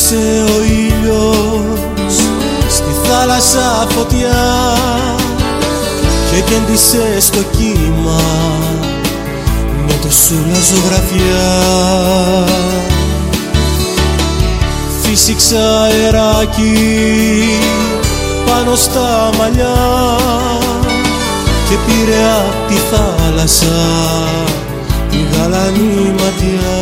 Άνοιξε ο ήλιος στη θάλασσα φωτιά και κέντησε στο κύμα με το σούλα ζωγραφιά. Φύσηξα αεράκι πάνω στα μαλλιά και πήρε απ' τη θάλασσα τη γαλανή ματιά.